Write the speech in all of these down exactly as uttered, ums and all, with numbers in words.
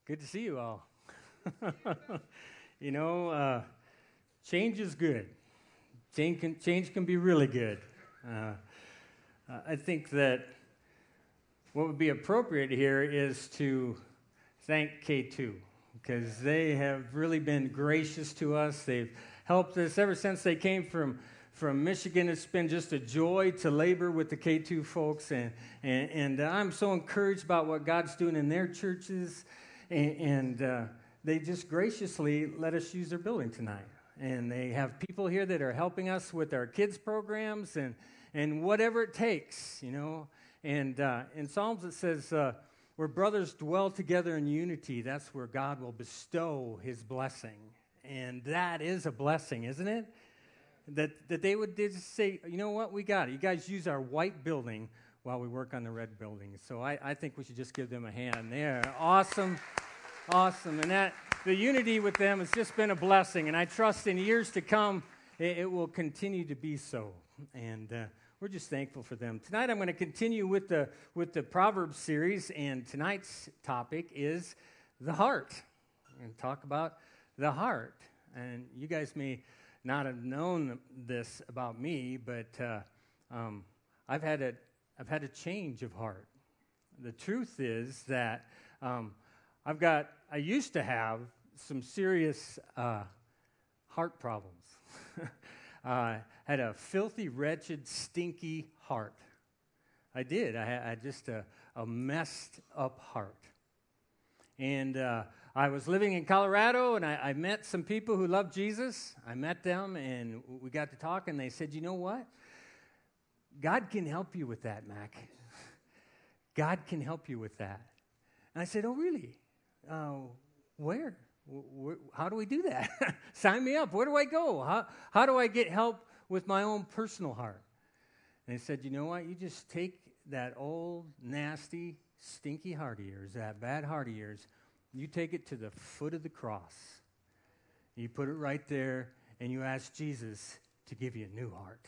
Good to see you all. you know, uh, change is good. Change can, change can be really good. Uh, I think that what would be appropriate here is to thank K two, because they have really been gracious to us. They've helped us ever since they came from From Michigan. It's been just a joy to labor with the K two folks, and, and, and I'm so encouraged about what God's doing in their churches, and, and uh, they just graciously let us use their building tonight. And they have people here that are helping us with our kids' programs and, and whatever it takes, you know. And uh, in Psalms it says, uh, where brothers dwell together in unity, that's where God will bestow his blessing. And that is a blessing, isn't it? That that they would just say, you know what, we got it. You guys use our white building while we work on the red building. So I, I think we should just give them a hand. They're awesome, awesome. And that the unity with them has just been a blessing. And I trust in years to come, it, it will continue to be so. And uh, we're just thankful for them. Tonight I'm going to continue with the with the Proverbs series. And tonight's topic is the heart. And talk about the heart. And you guys may not have known this about me, but uh, um, I've had a I've had a change of heart. The truth is that um, I've got I used to have some serious uh, heart problems. uh, had a filthy, wretched, stinky heart. I did. I had, I had just a, a messed up heart, and. Uh, I was living in Colorado, and I, I met some people who loved Jesus. I met them, and we got to talk, and they said, you know what? God can help you with that, Mac. God can help you with that. And I said, oh, really? Uh, where? Where? How do we do that? Sign me up. Where do I go? How, how do I get help with my own personal heart? And they said, you know what? You just take that old, nasty, stinky heart of yours, that bad heart of yours, you take it to the foot of the cross. You put it right there, and you ask Jesus to give you a new heart.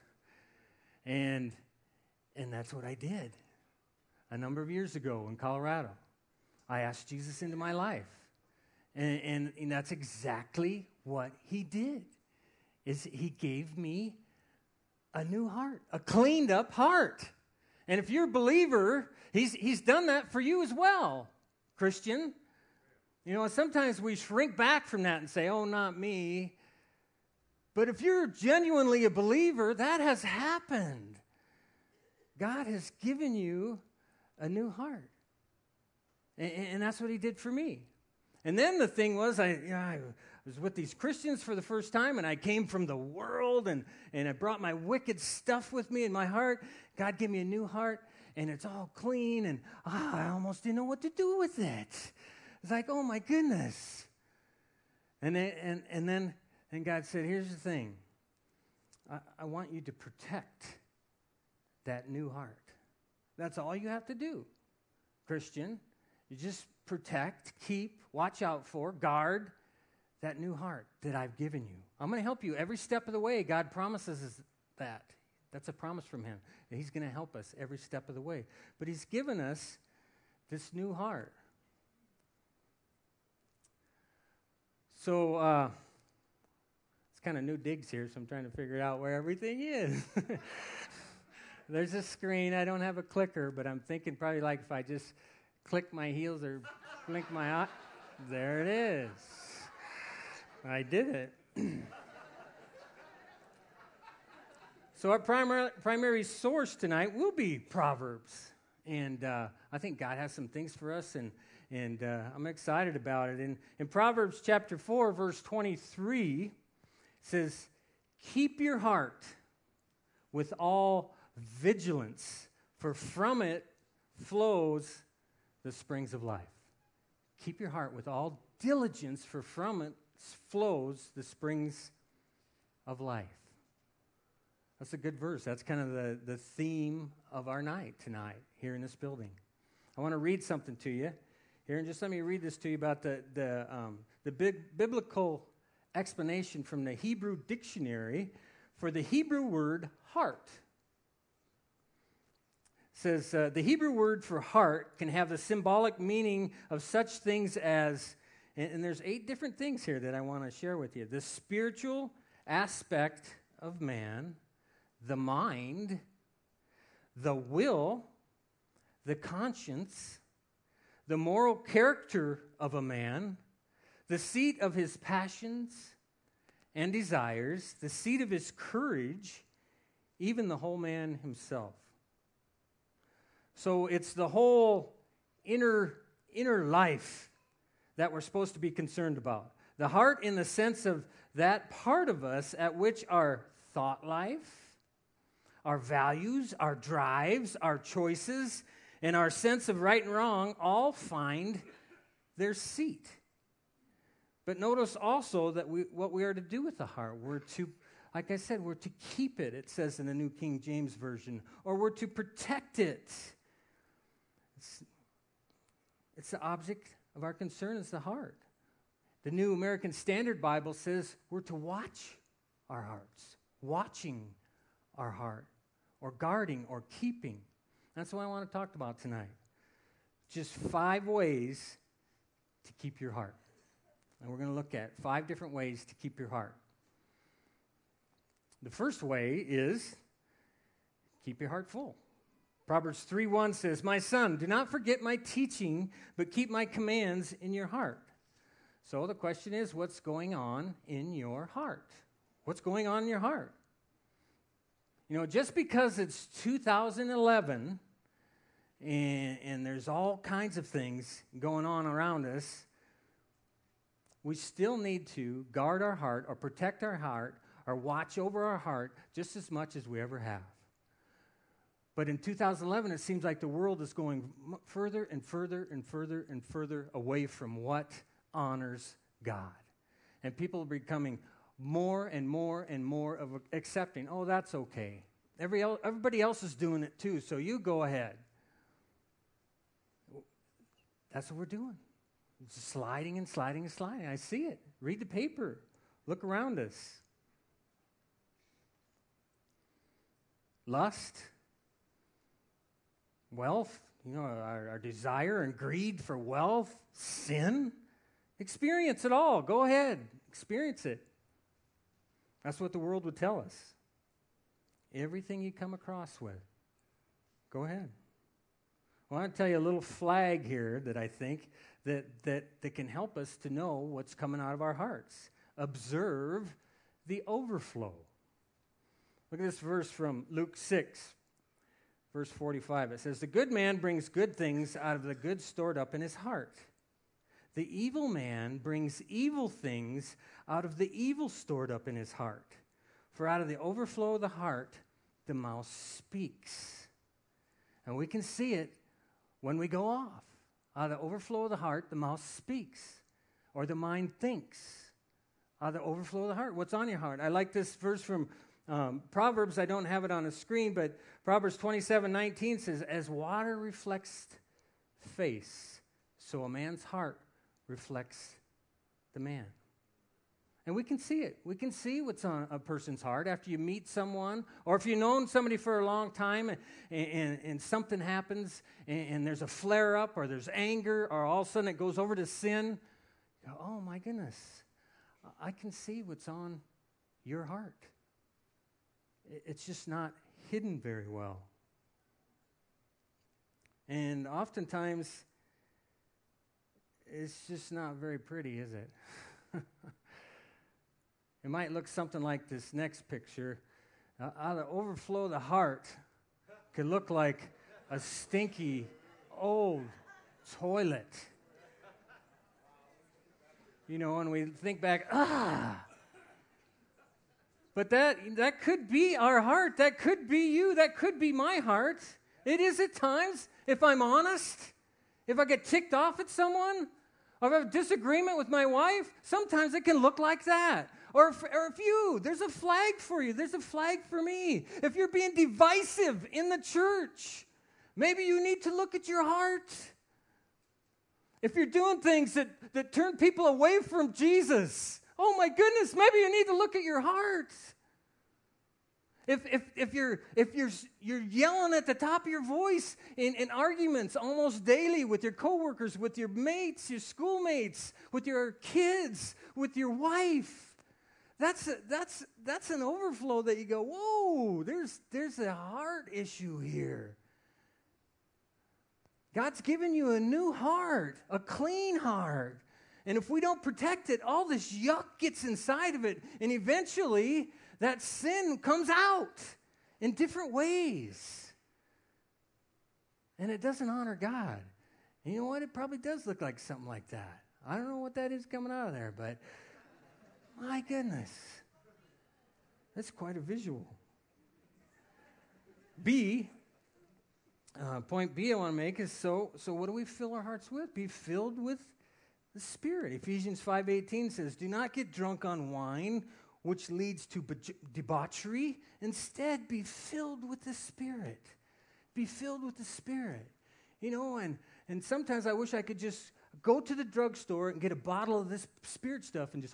and and that's what I did. A number of years ago in Colorado, I asked Jesus into my life. And, and, and that's exactly what he did, is he gave me a new heart, a cleaned up heart. And if you're a believer, he's he's done that for you as well, Christian. You know, sometimes we shrink back from that and say, oh, not me. But if you're genuinely a believer, that has happened. God has given you a new heart. And, and that's what he did for me. And then the thing was, I, you know, I was with these Christians for the first time, and I came from the world, and, and I brought my wicked stuff with me in my heart. God gave me a new heart, and it's all clean, and oh, I almost didn't know what to do with it. It's like, oh, my goodness. And then, and, and then and God said, here's the thing. I, I want you to protect that new heart. That's all you have to do, Christian. You just protect, keep, watch out for, guard that new heart that I've given you. I'm going to help you every step of the way. God promises us that. That's a promise from him. That he's going to help us every step of the way. But he's given us this new heart. So, uh, it's kind of new digs here, so I'm trying to figure out where everything is. There's a screen. I don't have a clicker, but I'm thinking probably like if I just click my heels or blink my eye. There it is. I did it. So our primary, primary source tonight will be Proverbs. And uh, I think God has some things for us, and And uh, I'm excited about it. In, in Proverbs chapter four, verse twenty-three, it says, keep your heart with all vigilance, for from it flows the springs of life. Keep your heart with all diligence, for from it flows the springs of life. That's a good verse. That's kind of the, the theme of our night tonight here in this building. I want to read something to you. Here, and just let me read this to you about the the um, the big biblical explanation from the Hebrew dictionary for the Hebrew word heart. It says, uh, the Hebrew word for heart can have the symbolic meaning of such things as, and, and there's eight different things here that I want to share with you. The spiritual aspect of man, the mind, the will, the conscience, the moral character of a man, the seat of his passions and desires, the seat of his courage, even the whole man himself. So it's the whole inner, inner life that we're supposed to be concerned about. The heart in the sense of that part of us at which our thought life, our values, our drives, our choices, and our sense of right and wrong all find their seat. But notice also that we, what we are to do with the heart. We're to, like I said, we're to keep it, it says in the New King James Version, or we're to protect it. It's, it's the object of our concern is the heart. The New American Standard Bible says we're to watch our hearts, watching our heart, or guarding, or keeping. That's what I want to talk about tonight. Just five ways to keep your heart. And we're going to look at five different ways to keep your heart. The first way is keep your heart full. Proverbs three one says, "My son, do not forget my teaching, but keep my commands in your heart." So the question is, what's going on in your heart? What's going on in your heart? You know, just because it's two thousand eleven and, and there's all kinds of things going on around us, we still need to guard our heart or protect our heart or watch over our heart just as much as we ever have. But in two thousand eleven, it seems like the world is going m- further and further and further and further away from what honors God. And people are becoming more and more and more of a, accepting, oh, that's okay. Every el- everybody else is doing it too, so you go ahead. That's what we're doing. It's sliding and sliding and sliding. I see it. Read the paper. Look around us. Lust, wealth, you know, our, our desire and greed for wealth, sin. Experience it all. Go ahead. Experience it. That's what the world would tell us. Everything you come across with, go ahead. Well, I want to tell you a little flag here that I think that, that, that can help us to know what's coming out of our hearts. Observe the overflow. Look at this verse from Luke six, verse forty-five. It says, "The good man brings good things out of the good stored up in his heart. The evil man brings evil things out of the evil stored up in his heart. For out of the overflow of the heart, the mouth speaks." And we can see it when we go off. Out of the overflow of the heart, the mouth speaks. Or the mind thinks. Out of the overflow of the heart. What's on your heart? I like this verse from um, Proverbs. I don't have it on the screen, but Proverbs twenty-seven nineteen says, "As water reflects face, so a man's heart reflects the man." And we can see it. We can see what's on a person's heart after you meet someone, or if you've known somebody for a long time and, and, and something happens and, and there's a flare-up or there's anger or all of a sudden it goes over to sin. You go, oh, my goodness, I can see what's on your heart. It's just not hidden very well. And oftentimes, it's just not very pretty, is it? It might look something like this next picture. Uh, out of the overflow of the heart could look like a stinky old toilet. You know, and we think back, ah. But that that could be our heart. That could be you. That could be my heart. It is at times, if I'm honest. If I get ticked off at someone, or if I have a disagreement with my wife, sometimes it can look like that. Or if, or if you, there's a flag for you. There's a flag for me. If you're being divisive in the church, maybe you need to look at your heart. If you're doing things that, that turn people away from Jesus, oh my goodness, maybe you need to look at your heart. If if if you're if you're you're yelling at the top of your voice in, in arguments almost daily with your coworkers, with your mates, your schoolmates, with your kids, with your wife, that's a, that's that's an overflow that you go, whoa, there's there's a heart issue here. God's given you a new heart, a clean heart. And if we don't protect it, all this yuck gets inside of it. And eventually, that sin comes out in different ways. And it doesn't honor God. And you know what? It probably does look like something like that. I don't know what that is coming out of there, but my goodness. That's quite a visual. B, uh, point B I want to make is, so, so what do we fill our hearts with? Be filled with the Spirit. Ephesians five eighteen says, do not get drunk on wine, which leads to debauchery. Instead, be filled with the Spirit. Be filled with the Spirit. You know, and, and sometimes I wish I could just go to the drugstore and get a bottle of this Spirit stuff and just...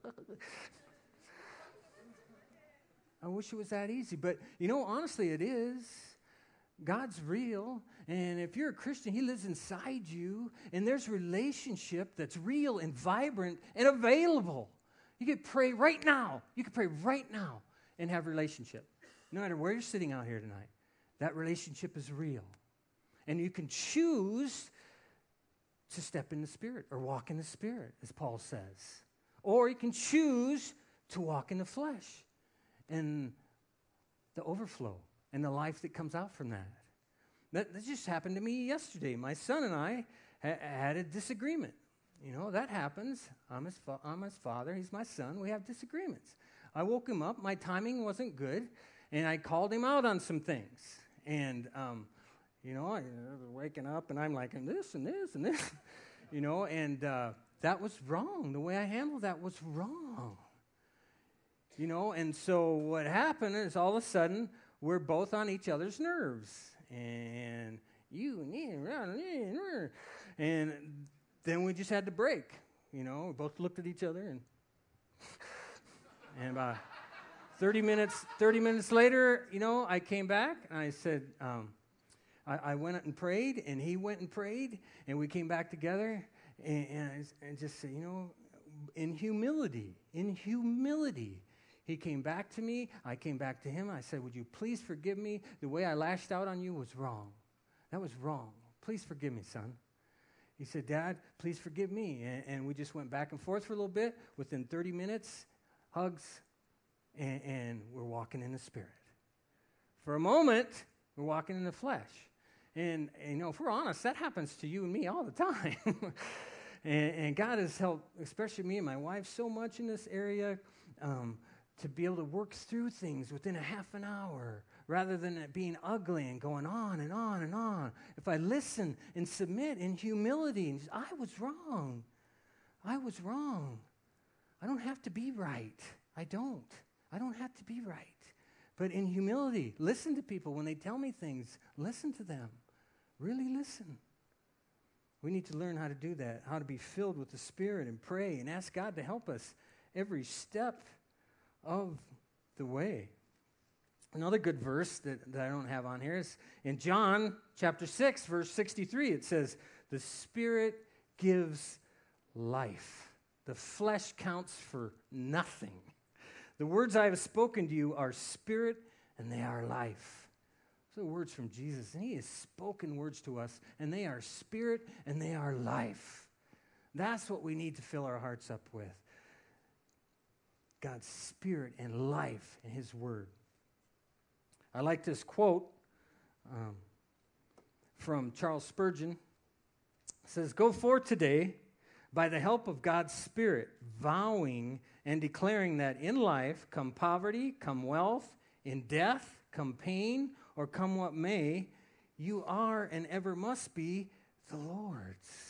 I wish it was that easy. But, you know, honestly, it is. God's real, and if you're a Christian, He lives inside you, and there's relationship that's real and vibrant and available. You could pray right now. You could pray right now and have relationship. No matter where you're sitting out here tonight, that relationship is real. And you can choose to step in the Spirit or walk in the Spirit, as Paul says. Or you can choose to walk in the flesh and the overflow and the life that comes out from that. That, that just happened to me yesterday. My son and I ha- had a disagreement. You know, that happens. I'm his, fa- I'm his father. He's my son. We have disagreements. I woke him up. My timing wasn't good, and I called him out on some things. And, um, you know, I was waking up, and I'm like, and this and this and this, you know, and uh, that was wrong. The way I handled that was wrong. You know, and so what happened is all of a sudden, we're both on each other's nerves. And you and me, and then we just had to break. You know, we both looked at each other, and and about thirty minutes, thirty minutes later, you know, I came back and I said, um, I, I went and prayed, and he went and prayed, and we came back together, and, and, I, and just said, you know, in humility, in humility. He came back to me. I came back to him. I said, would you please forgive me? The way I lashed out on you was wrong. That was wrong. Please forgive me, son. He said, Dad, please forgive me. And, and we just went back and forth for a little bit. Within thirty minutes, hugs, and, and we're walking in the Spirit. For a moment, we're walking in the flesh. And, and you know, if we're honest, that happens to you and me all the time. and, and God has helped, especially me and my wife, so much in this area. Um, to be able to work through things within a half an hour rather than it being ugly and going on and on and on. If I listen and submit in humility, and I was wrong. I was wrong. I don't have to be right. I don't. I don't have to be right. But in humility, listen to people when they tell me things. Listen to them. Really listen. We need to learn how to do that, how to be filled with the Spirit and pray and ask God to help us every step of the way. Another good verse that, that I don't have on here is in John chapter six, verse sixty-three. It says, the Spirit gives life. The flesh counts for nothing. The words I have spoken to you are spirit and they are life. Those are words from Jesus, and He has spoken words to us, and they are spirit and they are life. That's what we need to fill our hearts up with. God's Spirit and life in His Word. I like this quote um, from Charles Spurgeon. It says, go forth today by the help of God's Spirit, vowing and declaring that in life come poverty, come wealth, in death come pain, or come what may, you are and ever must be the Lord's.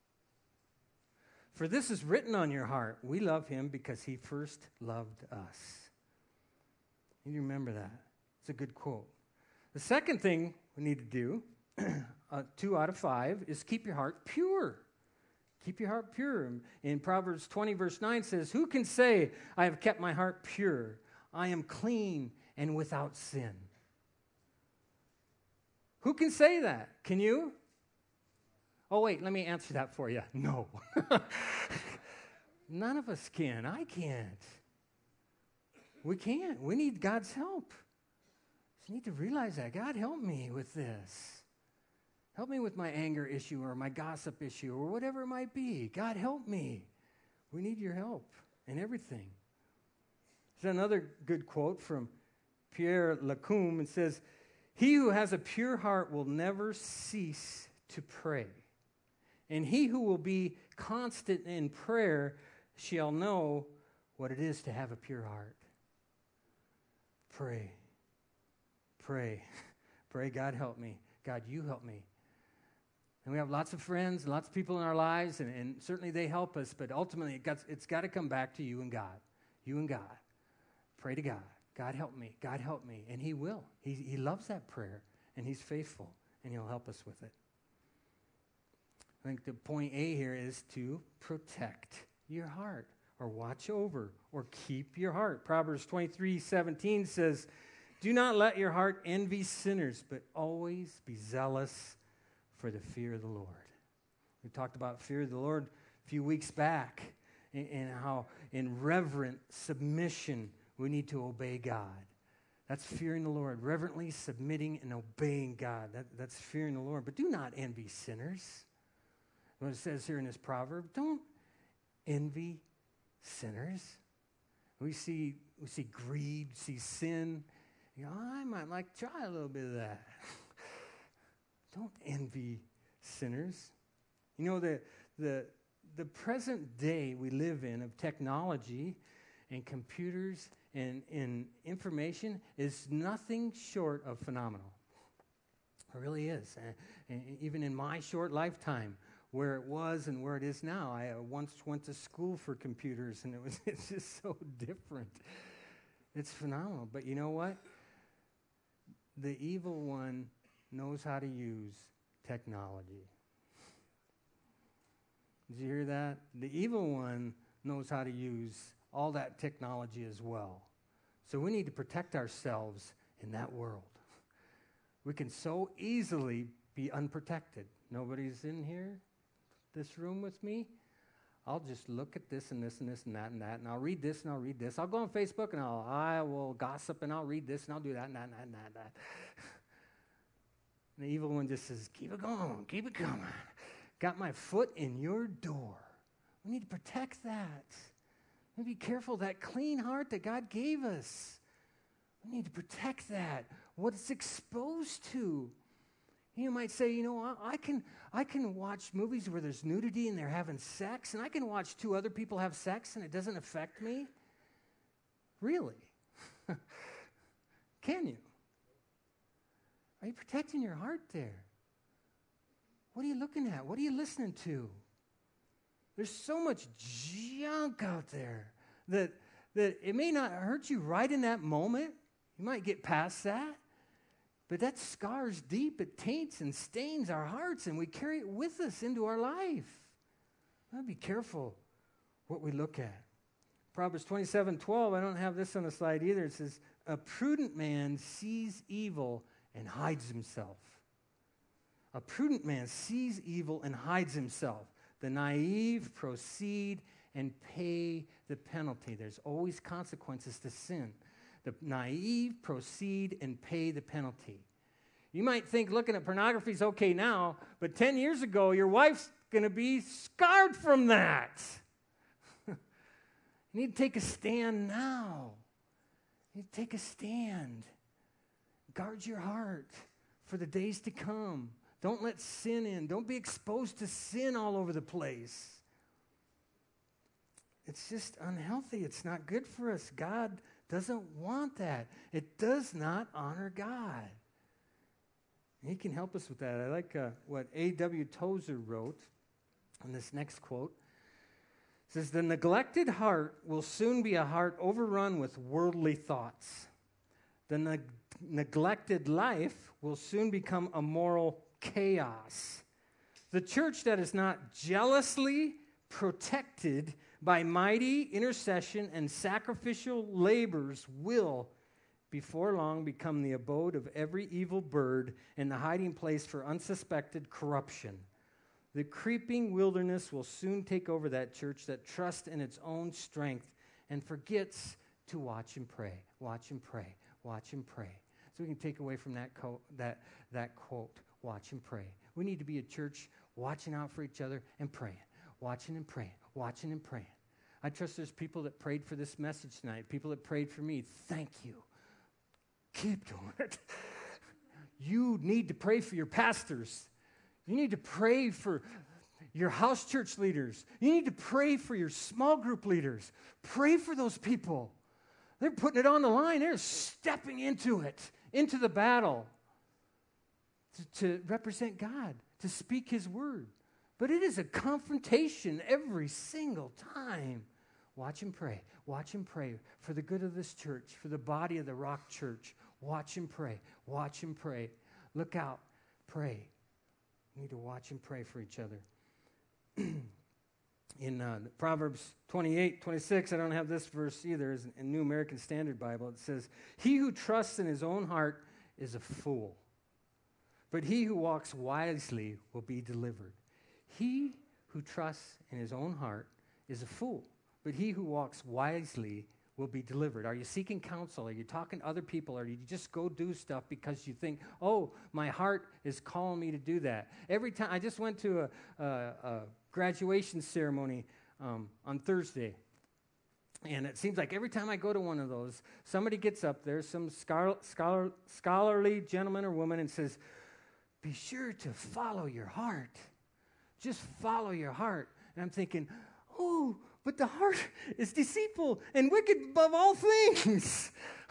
For this is written on your heart. We love Him because He first loved us. You remember that. It's a good quote. The second thing we need to do, uh, two out of five, is keep your heart pure. Keep your heart pure. In Proverbs twenty, verse nine says, who can say, I have kept my heart pure? I am clean and without sin. Who can say that? Can you? Oh, wait, let me answer that for you. No. None of us can. I can't. We can't. We need God's help. So you need to realize that. God, help me with this. Help me with my anger issue or my gossip issue or whatever it might be. God, help me. We need your help in everything. There's another good quote from Pierre Lacombe. It says, "He who has a pure heart will never cease to pray. And he who will be constant in prayer shall know what it is to have a pure heart." Pray. Pray. Pray, God, help me. God, you help me. And we have lots of friends and lots of people in our lives, and, and certainly they help us, but ultimately it got, it's got to come back to you and God. You and God. Pray to God. God, help me. God, help me. And he will. He, he loves that prayer, and he's faithful, and he'll help us with it. I think the point A here is to protect your heart, or watch over, or keep your heart. Proverbs twenty-three seventeen says, "Do not let your heart envy sinners, but always be zealous for the fear of the Lord." We talked about fear of the Lord a few weeks back, and, and how in reverent submission we need to obey God. That's fearing the Lord, reverently submitting and obeying God. That, that's fearing the Lord. But do not envy sinners. What it says here in this proverb, don't envy sinners. We see we see greed, see sin. You know, I might like to try a little bit of that. Don't envy sinners. You know, the the the present day we live in of technology and computers and, and information is nothing short of phenomenal. It really is. And, and even in my short lifetime, where it was and where it is now. I uh, once went to school for computers, and it was it's just so different. It's phenomenal. But you know what? The evil one knows how to use technology. Did you hear that? The evil one knows how to use all that technology as well. So we need to protect ourselves in that world. We can so easily be unprotected. Nobody's in here? This room with me, I'll just look at this and this and this and that and that, and I'll read this and I'll read this. I'll go on Facebook and I'll I will gossip and I'll read this and I'll do that and that and that and that. And that. And the evil one just says, keep it going, keep it coming. Got my foot in your door. We need to protect that. We need to be careful, that clean heart that God gave us. We need to protect that, what it's exposed to. You might say, you know, I, I can I can watch movies where there's nudity and they're having sex, and I can watch two other people have sex and it doesn't affect me. Really? Can you? Are you protecting your heart there? What are you looking at? What are you listening to? There's so much junk out there that, that it may not hurt you right in that moment. You might get past that. But that scars deep. It taints and stains our hearts, and we carry it with us into our life. I'll be careful what we look at. Proverbs twenty-seven twelve, I don't have this on the slide either. It says, a prudent man sees evil and hides himself. A prudent man sees evil and hides himself. The naive proceed and pay the penalty. There's always consequences to sin. The naive proceed and pay the penalty. You might think looking at pornography is okay now, but ten years ago, your wife's going to be scarred from that. You need to take a stand now. You need to take a stand. Guard your heart for the days to come. Don't let sin in. Don't be exposed to sin all over the place. It's just unhealthy. It's not good for us. God doesn't want that. It does not honor God. He can help us with that. I like uh, what A W Tozer wrote in this next quote. It says, the neglected heart will soon be a heart overrun with worldly thoughts. The neg- neglected life will soon become a moral chaos. The church that is not jealously protected by mighty intercession and sacrificial labors will before long become the abode of every evil bird and the hiding place for unsuspected corruption. The creeping wilderness will soon take over that church that trusts in its own strength and forgets to watch and pray, watch and pray, watch and pray. So we can take away from that, co- that, that quote, watch and pray. We need to be a church watching out for each other and praying, watching and praying, watching and praying. I trust there's people that prayed for this message tonight, people that prayed for me. Thank you. Keep doing it. You need to pray for your pastors. You need to pray for your house church leaders. You need to pray for your small group leaders. Pray for those people. They're putting it on the line. They're stepping into it, into the battle to, to represent God, to speak His word. But it is a confrontation every single time. Watch and pray. Watch and pray for the good of this church, for the body of the Rock Church. Watch and pray. Watch and pray. Look out. Pray. We need to watch and pray for each other. In uh, Proverbs twenty-eight, twenty-six, I don't have this verse either, it's in New American Standard Bible. It says, "He who trusts in his own heart is a fool, but he who walks wisely will be delivered." He who trusts in his own heart is a fool, but he who walks wisely will be delivered. Are you seeking counsel? Are you talking to other people? Or do you just go do stuff because you think, oh, my heart is calling me to do that? Every time, I just went to a, a, a graduation ceremony um, on Thursday. And it seems like every time I go to one of those, somebody gets up there, some scholar, scholar, scholarly gentleman or woman, and says, be sure to follow your heart. Just follow your heart. And I'm thinking, oh, but the heart is deceitful and wicked above all things.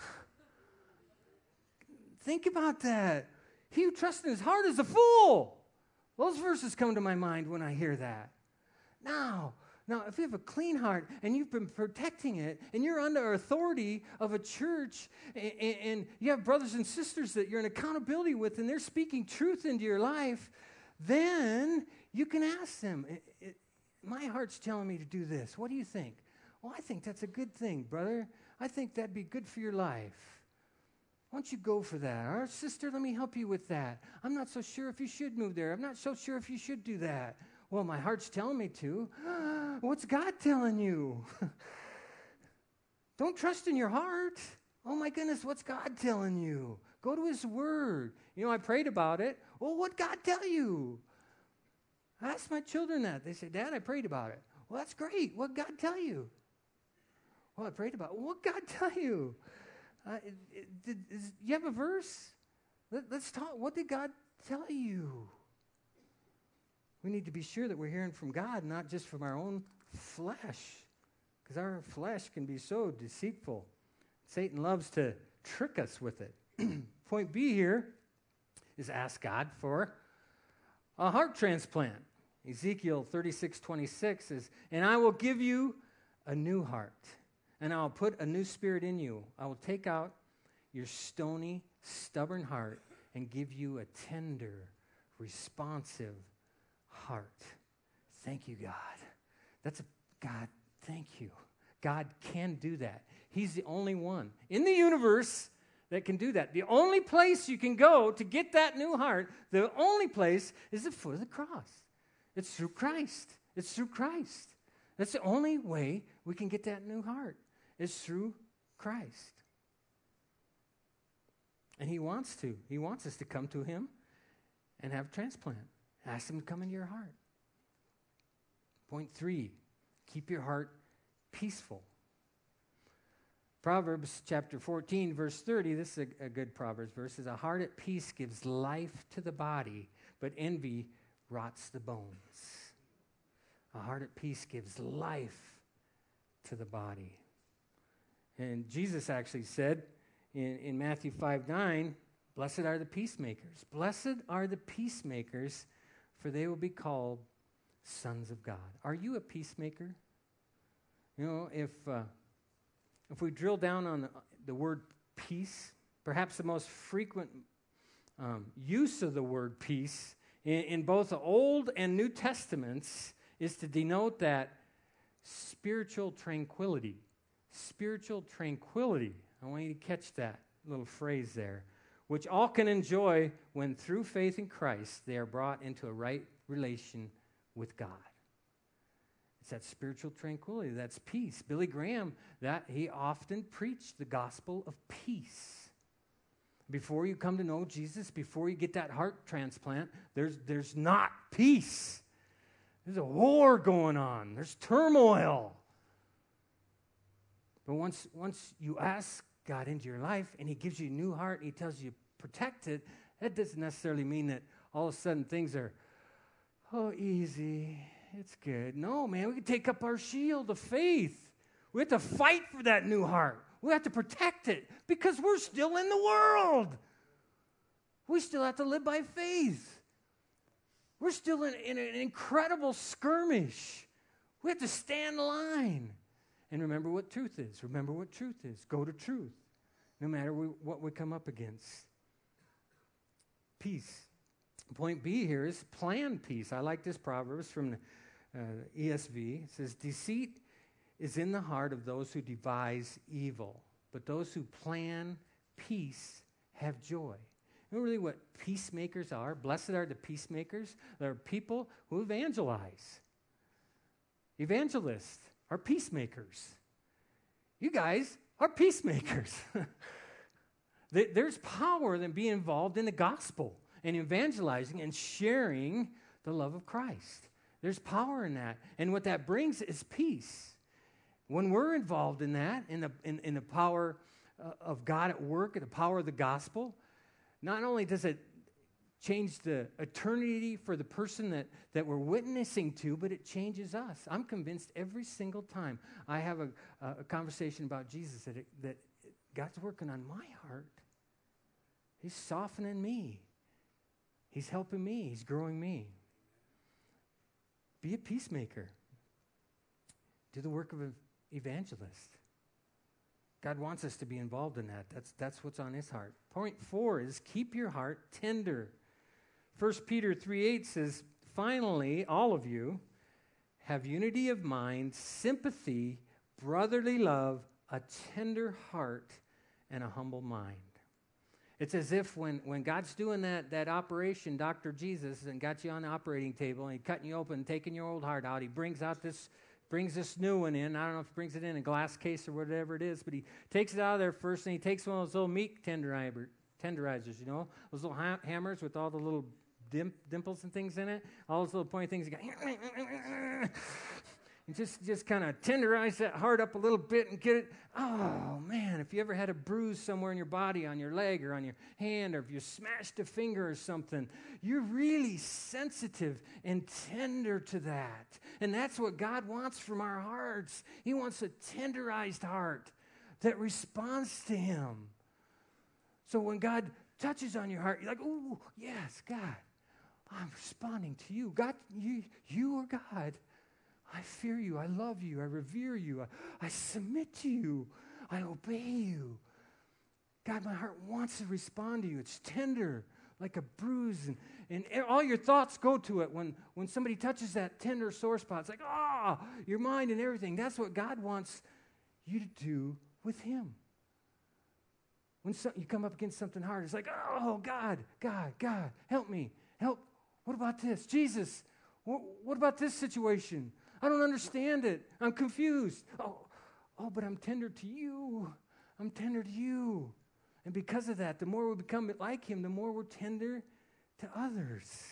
Think about that. He who trusts in his heart is a fool. Those verses come to my mind when I hear that. Now, now, if you have a clean heart and you've been protecting it and you're under authority of a church and, and you have brothers and sisters that you're in accountability with and they're speaking truth into your life, then you can ask them, it, it, my heart's telling me to do this. What do you think? Well, I think that's a good thing, brother. I think that'd be good for your life. Why don't you go for that? Or, sister, let me help you with that. I'm not so sure if you should move there. I'm not so sure if you should do that. Well, my heart's telling me to. What's God telling you? Don't trust in your heart. Oh, my goodness, what's God telling you? Go to His Word. You know, I prayed about it. Well, what'd God tell you? I asked my children that. They said, Dad, I prayed about it. Well, that's great. What'd God tell you? Well, I prayed about it. Well, what'd God tell you? Uh, it, it, did, is, you have a verse? Let, let's talk. What did God tell you? We need to be sure that we're hearing from God, not just from our own flesh, because our flesh can be so deceitful. Satan loves to trick us with it. Point B here is ask God for a heart transplant. Ezekiel thirty-six twenty-six says, and I will give you a new heart, and I will put a new spirit in you. I will take out your stony, stubborn heart and give you a tender, responsive heart. Thank you, God. That's a God, thank you. God can do that. He's the only one in the universe that can do that. The only place you can go to get that new heart, the only place is the foot of the cross. It's through Christ. It's through Christ. That's the only way we can get that new heart. It's through Christ. And He wants to. He wants us to come to Him and have a transplant. Ask Him to come into your heart. Point three, keep your heart peaceful. Proverbs chapter fourteen, verse thirty, this is a, a good Proverbs verse, is a heart at peace gives life to the body, but envy rots the bones. A heart at peace gives life to the body. And Jesus actually said in, in Matthew five nine, blessed are the peacemakers. Blessed are the peacemakers, for they will be called sons of God. Are you a peacemaker? You know, if uh, if we drill down on the, the word peace, perhaps the most frequent um, use of the word peace in, in both the Old and New Testaments is to denote that spiritual tranquility. Spiritual tranquility. I want you to catch that. little phrase there, which all can enjoy when through faith in Christ they are brought into a right relation with God. It's that spiritual tranquility, that's peace. Billy Graham, that he often preached the gospel of peace. Before you come to know Jesus, before you get that heart transplant, there's, there's not peace. There's a war going on. There's turmoil. But once, once you ask God into your life and he gives you a new heart, he tells you protect it, that doesn't necessarily mean that all of a sudden things are, oh, easy, it's good. No, man, we can take up our shield of faith. We have to fight for that new heart. We have to protect it because we're still in the world. We still have to live by faith. We're still in, in an incredible skirmish. We have to stand the line. And remember what truth is. Remember what truth is. Go to truth, no matter we, what we come up against. Peace. Point B here is plan peace. I like this Proverbs from the uh, E S V. It says, deceit is in the heart of those who devise evil, but those who plan peace have joy. You know really what peacemakers are? Blessed are the peacemakers. They're people who evangelize. Evangelists are peacemakers. You guys are peacemakers. There's power in being involved in the gospel and evangelizing and sharing the love of Christ. There's power in that. And what that brings is peace. When we're involved in that, in the, in, in the power uh, of God at work, and the power of the gospel, not only does it change the eternity for the person that, that we're witnessing to, but it changes us. I'm convinced every single time I have a, a conversation about Jesus that, it, that God's working on my heart. He's softening me. He's helping me. He's growing me. Be a peacemaker. Do the work of an evangelist. God wants us to be involved in that. That's, that's what's on his heart. Point four is keep your heart tender. First Peter three eight says, finally, all of you have unity of mind, sympathy, brotherly love, a tender heart, and a humble mind. It's as if when, when God's doing that, that operation, Doctor Jesus, and got you on the operating table, and he's cutting you open, taking your old heart out, he brings out this, brings this new one in. I don't know if he brings it in a glass case or whatever it is, but he takes it out of there first, and he takes one of those little meat tenderizer, tenderizers, you know, those little ha- hammers with all the little dim- dimples and things in it, all those little pointy things. He got, and just, just kind of tenderize that heart up a little bit and get it. Oh, man, if you ever had a bruise somewhere in your body, on your leg or on your hand, or if you smashed a finger or something, you're really sensitive and tender to that. And that's what God wants from our hearts. He wants a tenderized heart that responds to him. So when God touches on your heart, you're like, oh, yes, God, I'm responding to you. God, you, you are God. I fear you. I love you. I revere you. I, I submit to you. I obey you. God, my heart wants to respond to you. It's tender, like a bruise. And, and all your thoughts go to it when, when somebody touches that tender sore spot. It's like, ah, oh, your mind and everything. That's what God wants you to do with him. When so, you come up against something hard, it's like, oh, God, God, God, help me. Help. What about this? Jesus, wh- what about this situation? I don't understand it. I'm confused. Oh, oh, but I'm tender to you. I'm tender to you. And because of that, the more we become like him, the more we're tender to others.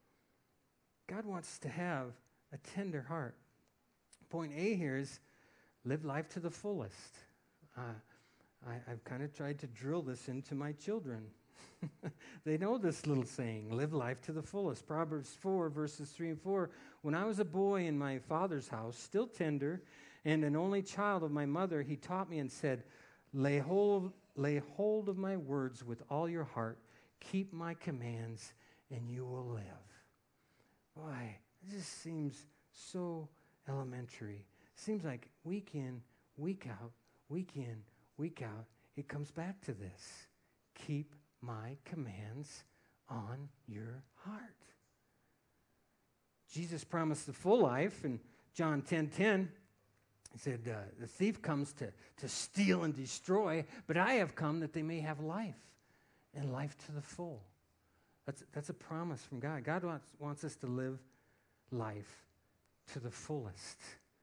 God wants to have a tender heart. Point A here is live life to the fullest. Uh, I, I've kind of tried to drill this into my children. They know this little saying, live life to the fullest. Proverbs four, verses three and four. When I was a boy in my father's house, still tender, and an only child of my mother, he taught me and said, lay hold, lay hold of my words with all your heart. Keep my commands, and you will live. Boy, it just seems so elementary. Seems like week in, week out, week in, week out, it comes back to this. Keep my commands on your heart. Jesus promised the full life in John ten ten. He said, uh, the thief comes to, to steal and destroy, but I have come that they may have life, and life to the full. That's, that's a promise from God. God wants, wants us to live life to the fullest.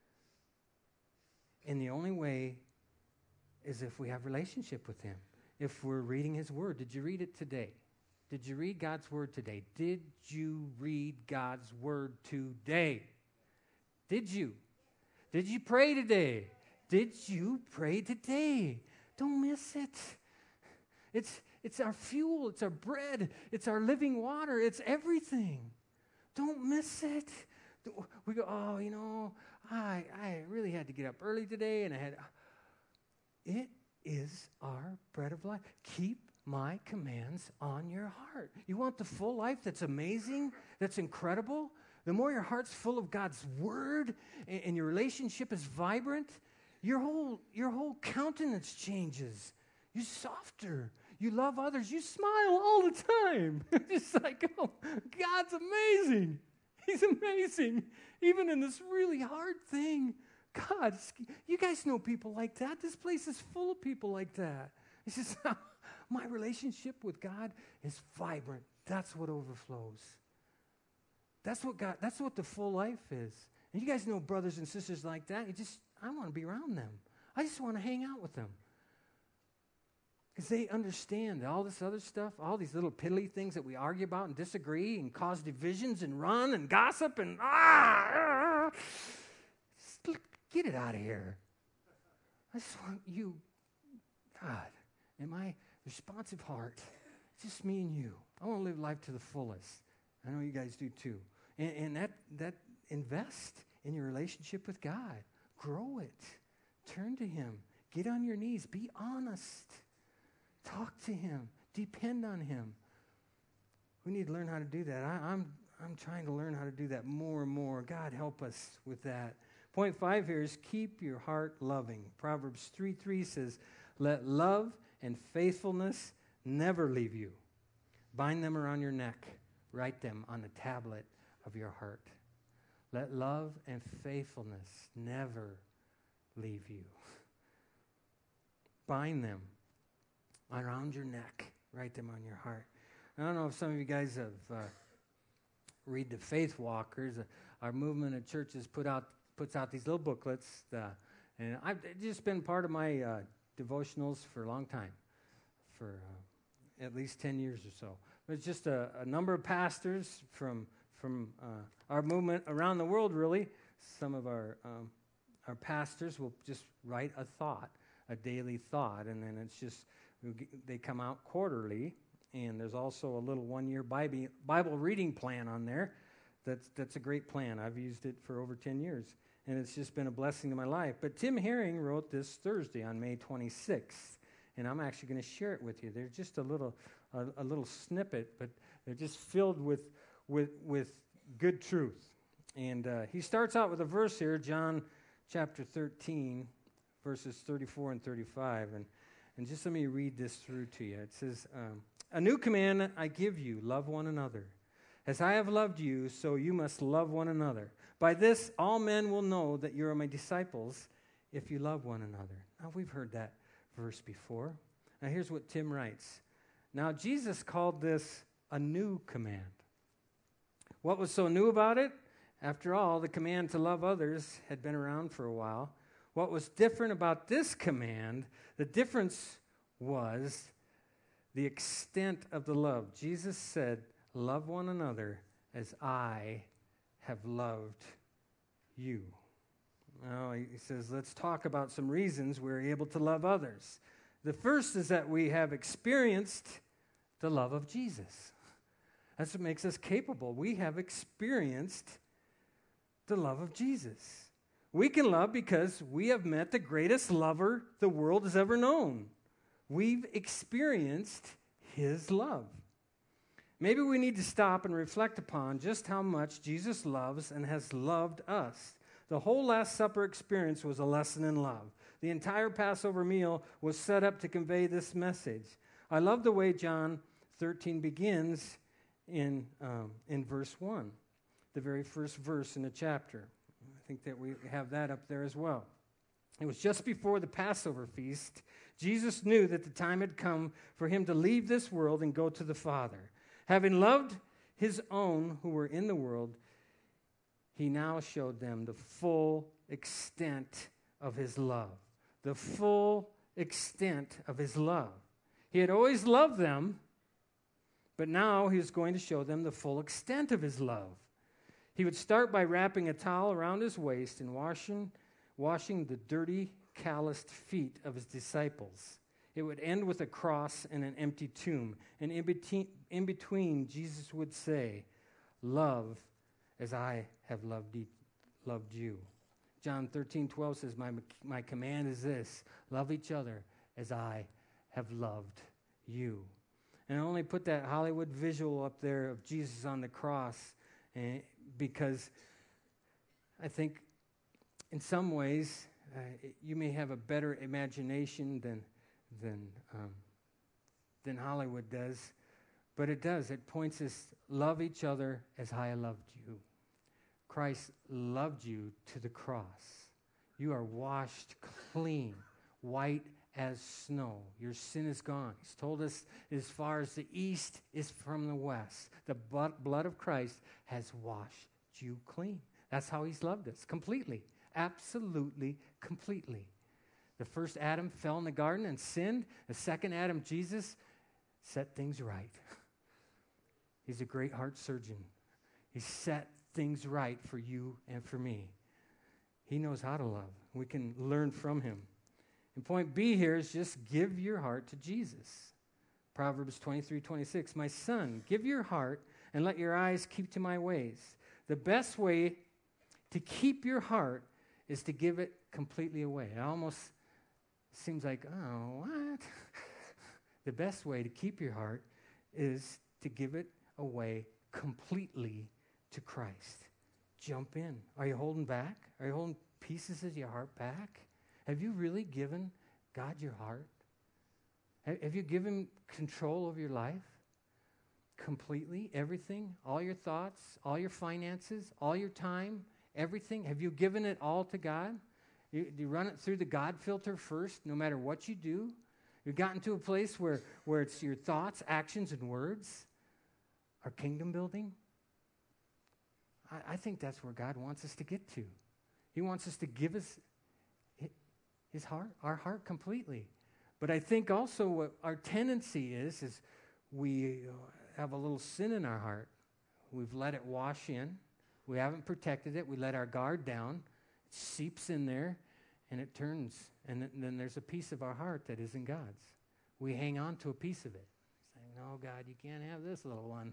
And the only way is if we have relationship with him, if we're reading his word. Did you read it today? Did you read God's word today? Did you read God's word today? Did you? Did you pray today? Did you pray today? Don't miss it. It's, it's our fuel. It's our bread. It's our living water. It's everything. Don't miss it. We go, oh, you know, I, I really had to get up early today, and I had... It is our bread of life. Keep my commands on your heart. You want the full life that's amazing, that's incredible? The more your heart's full of God's word and, and your relationship is vibrant, your whole, your whole countenance changes. You're softer. You love others. You smile all the time. It's like, oh, God's amazing. He's amazing. Even in this really hard thing. God, you guys know people like that. This place is full of people like that. He says, my relationship with God is vibrant. That's what overflows. That's what God, that's what the full life is. And you guys know brothers and sisters like that. You just, I want to be around them. I just want to hang out with them. Because they understand all this other stuff, all these little piddly things that we argue about and disagree and cause divisions and run and gossip and ah, ah get it out of here. I just want you, God, in my responsive heart, just me and you. I want to live life to the fullest. I know you guys do too. And, and that, that invest in your relationship with God. Grow it. Turn to him. Get on your knees. Be honest. Talk to him. Depend on him. We need to learn how to do that. I, I'm, I'm trying to learn how to do that more and more. God, help us with that. Point five here is keep your heart loving. Proverbs three three says, let love and faithfulness never leave you. Bind them around your neck. Write them on the tablet of your heart. Let love and faithfulness never leave you. Bind them around your neck. Write them on your heart. I don't know if some of you guys have uh, read the Faith Walkers. Uh, our movement of churches put out puts out these little booklets, uh, and I've just been part of my uh, devotionals for a long time, for uh, at least ten years or so. But it's just a, a number of pastors from from uh, our movement around the world, really. Some of our um, our pastors will just write a thought, a daily thought, and then it's just, they come out quarterly, and there's also a little one-year Bible, Bible reading plan on there. That's, that's a great plan. I've used it for over ten years, and it's just been a blessing to my life. But Tim Herring wrote this Thursday on May twenty-sixth, and I'm actually going to share it with you. They're just a little a, a little snippet, but they're just filled with, with, with good truth. And uh, he starts out with a verse here, John chapter thirteen, verses thirty-four and thirty-five. And, and just let me read this through to you. It says, um, a new command I give you, love one another. As I have loved you, so you must love one another. By this, all men will know that you are my disciples if you love one another. Now, we've heard that verse before. Now, here's what Tim writes. Now, Jesus called this a new command. What was so new about it? After all, the command to love others had been around for a while. What was different about this command, the difference was the extent of the love. Jesus said, love one another as I have loved you. Now, he says, let's talk about some reasons we're able to love others. The first is that we have experienced the love of Jesus. That's what makes us capable. We have experienced the love of Jesus. We can love because we have met the greatest lover the world has ever known. We've experienced his love. Maybe we need to stop and reflect upon just how much Jesus loves and has loved us. The whole Last Supper experience was a lesson in love. The entire Passover meal was set up to convey this message. I love the way John thirteen begins in, um, in verse one, the very first verse in the chapter. I think that we have that up there as well. It was just before the Passover feast. Jesus knew that the time had come for him to leave this world and go to the Father. Having loved his own who were in the world, he now showed them the full extent of his love. The full extent of his love. He had always loved them, but now he was going to show them the full extent of his love. He would start by wrapping a towel around his waist and washing, washing the dirty, calloused feet of his disciples. It would end with a cross and an empty tomb. And in between, in between Jesus would say, "Love as I have loved, e- loved you." John thirteen twelve says, my, my command is this, love each other as I have loved you. And I only put that Hollywood visual up there of Jesus on the cross eh, because I think in some ways uh, you may have a better imagination than, than, um, than Hollywood does, but it does. It points us, love each other as I loved you. Christ loved you to the cross. You are washed clean, white as snow. Your sin is gone. He's told us as far as the east is from the west. The blood of Christ has washed you clean. That's how he's loved us, completely, absolutely, completely. The first Adam fell in the garden and sinned. The second Adam, Jesus, set things right. He's a great heart surgeon. He set things right for you and for me. He knows how to love. We can learn from him. And point B here is just give your heart to Jesus. Proverbs twenty-three twenty-six, my son, give your heart and let your eyes keep to my ways. The best way to keep your heart is to give it completely away. It almost seems like, oh, what? The best way to keep your heart is to give it away completely to Christ. Jump in. Are you holding back? Are you holding pieces of your heart back? Have you really given God your heart? Have you given control of your life? Completely? Everything? All your thoughts? All your finances? All your time? Everything? Have you given it all to God? You, you run it through the God filter first, no matter what you do? You've gotten to a place where, where it's your thoughts, actions, and words are kingdom building? I, I think that's where God wants us to get to. He wants us to give us his heart, our heart completely. But I think also what our tendency is, is we have a little sin in our heart. We've let it wash in. We haven't protected it. We let our guard down. It seeps in there, and it turns. And th- then there's a piece of our heart that isn't God's. We hang on to a piece of it, saying, no, God, you can't have this little one.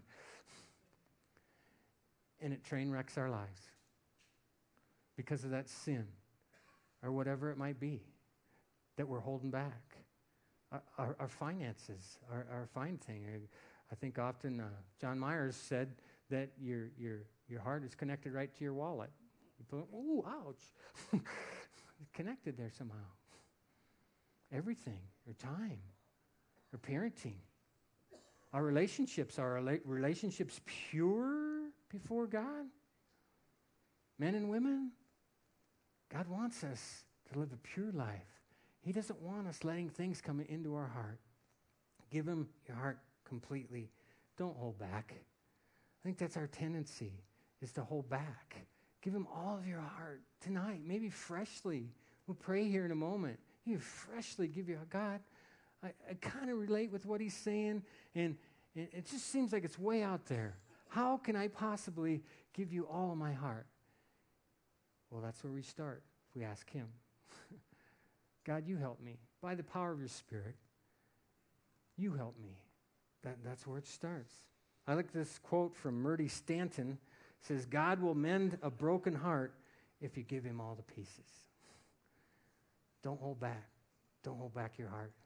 And it train wrecks our lives because of that sin or whatever it might be that we're holding back. Our, our, our finances are, are a fine thing. I think often uh, John Myers said that your your your heart is connected right to your wallet. You put, ooh, ouch. Connected there somehow. Everything, your time, your parenting. Our relationships, are our relationships pure before God? Men and women? God wants us to live a pure life. He doesn't want us letting things come into our heart. Give him your heart completely. Don't hold back. I think that's our tendency, is to hold back. Give him all of your heart tonight, maybe freshly. We'll pray here in a moment. You freshly give your God. I, I kind of relate with what he's saying, and, and it just seems like it's way out there. How can I possibly give you all of my heart? Well, that's where we start. If we ask him. God, you help me. By the power of your Spirit, you help me. That, that's where it starts. I like this quote from Murdy Stanton. It says, God will mend a broken heart if you give him all the pieces. Don't hold back. Don't hold back your heart.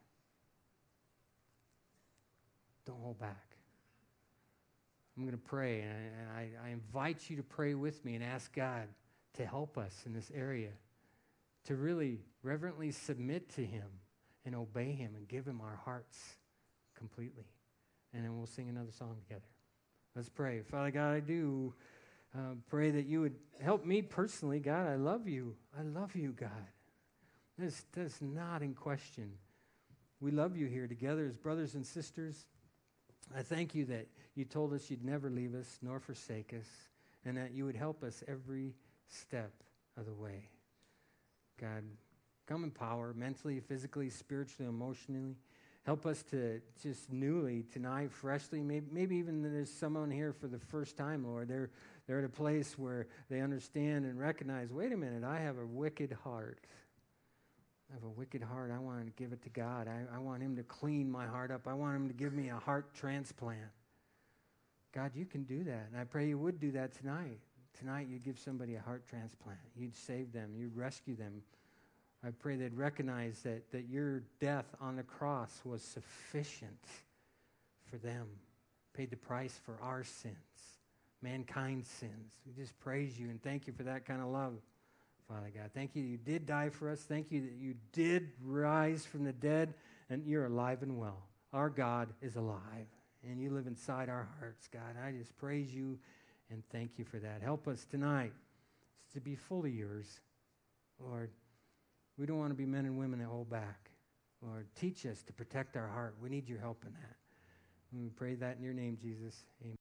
Don't hold back. I'm going to pray, and, I, and I, I invite you to pray with me and ask God to help us in this area, to really reverently submit to him and obey him and give him our hearts completely. And then we'll sing another song together. Let's pray. Father God, I do uh, pray that you would help me personally. God, I love you. I love you, God. That's, that's not in question. We love you here together as brothers and sisters. I thank you that you told us you'd never leave us nor forsake us, and that you would help us every step of the way. God, come in power, mentally, physically, spiritually, emotionally. Help us to just newly, tonight, freshly, maybe, maybe even there's someone here for the first time, Lord. They're, they're at a place where they understand and recognize, wait a minute, I have a wicked heart. I have a wicked heart. I want to give it to God. I, I want him to clean my heart up. I want him to give me a heart transplant. God, you can do that. And I pray you would do that tonight. Tonight you'd give somebody a heart transplant. You'd save them. You'd rescue them. I pray they'd recognize that, that your death on the cross was sufficient for them. Paid the price for our sins, mankind's sins. We just praise you and thank you for that kind of love, Father God. Thank you that you did die for us. Thank you that you did rise from the dead, and you're alive and well. Our God is alive, and you live inside our hearts, God. I just praise you and thank you for that. Help us tonight to be fully yours, Lord. We don't want to be men and women that hold back. Lord, teach us to protect our heart. We need your help in that. And we pray that in your name, Jesus. Amen.